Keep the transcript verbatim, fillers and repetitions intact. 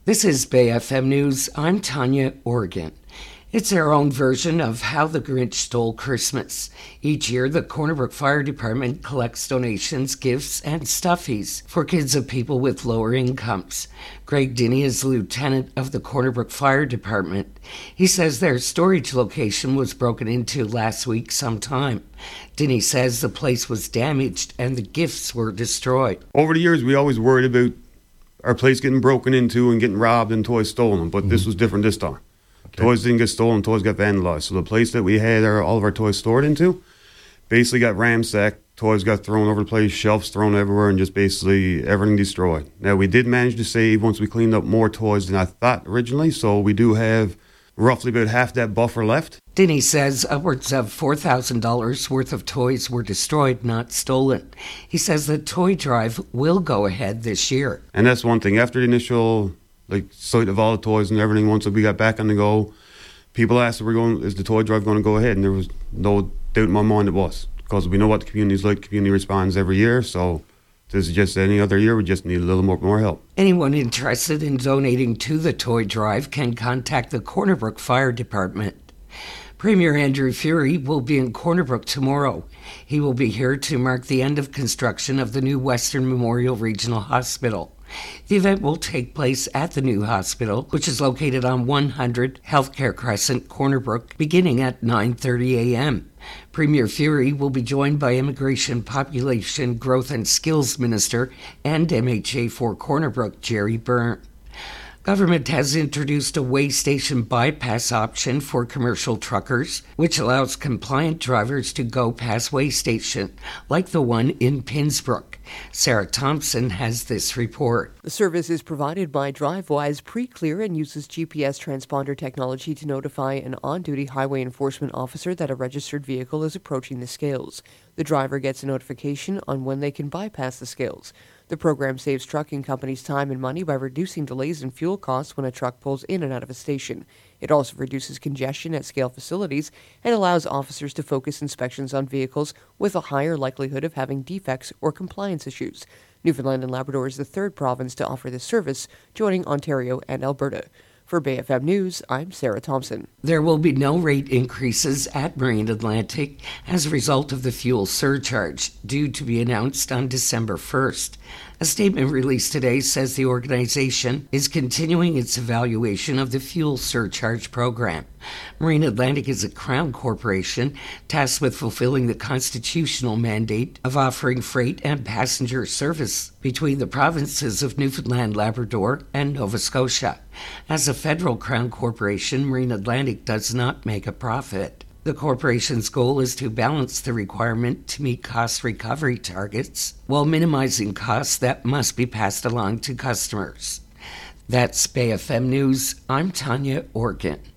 This is Bay F M News. I'm Tanya Organ. It's our own version of How the Grinch Stole Christmas. Each year, the Corner Brook Fire Department collects donations, gifts, and stuffies for kids of people with lower incomes. Greg Dinny is lieutenant of the Corner Brook Fire Department. He says their storage location was broken into last week sometime. Dinny says the place was damaged and the gifts were destroyed. Over the years, we always worried about our place getting broken into and getting robbed and toys stolen, but mm-hmm. this was different this time. Okay. Toys didn't get stolen, toys got vandalized. So the place that we had our, all of our toys stored into basically got ransacked, toys got thrown over the place, shelves thrown everywhere, and just basically everything destroyed. Now, we did manage to save once we cleaned up more toys than I thought originally, so we do have roughly about half that buffer left. Dinny says upwards of four thousand dollars worth of toys were destroyed, not stolen. He says the toy drive will go ahead this year. And that's one thing. After the initial like sight of all the toys and everything, once we got back on the go, people asked if we're going, is the toy drive going to go ahead? And there was no doubt in my mind it was, because we know what the community's like. The community responds every year, so this is just any other year. We just need a little more, more help. Anyone interested in donating to the toy drive can contact the Corner Brook Fire Department. Premier Andrew Furey will be in Corner Brook tomorrow. He will be here to mark the end of construction of the new Western Memorial Regional Hospital. The event will take place at the new hospital, which is located on one hundred Healthcare Crescent, Corner Brook, beginning at nine thirty a.m. Premier Furey will be joined by Immigration, Population, Growth and Skills Minister and M H A for Corner Brook, Jerry Byrne. Government has introduced a weigh station bypass option for commercial truckers, which allows compliant drivers to go past weigh station, like the one in Pinsbrook. Sarah Thompson has this report. The service is provided by DriveWise Pre-Clear and uses G P S transponder technology to notify an on-duty highway enforcement officer that a registered vehicle is approaching the scales. The driver gets a notification on when they can bypass the scales. The program saves trucking companies time and money by reducing delays and fuel costs when a truck pulls in and out of a station. It also reduces congestion at scale facilities and allows officers to focus inspections on vehicles with a higher likelihood of having defects or compliance issues. Newfoundland and Labrador is the third province to offer this service, joining Ontario and Alberta. For Bay F M News, I'm Sarah Thompson. There will be no rate increases at Marine Atlantic as a result of the fuel surcharge, due to be announced on December first. A statement released today says the organization is continuing its evaluation of the fuel surcharge program. Marine Atlantic is a Crown corporation tasked with fulfilling the constitutional mandate of offering freight and passenger service between the provinces of Newfoundland, Labrador, and Nova Scotia. As a federal Crown corporation, Marine Atlantic does not make a profit. The corporation's goal is to balance the requirement to meet cost recovery targets while minimizing costs that must be passed along to customers. That's Bay F M News. I'm Tanya Organ.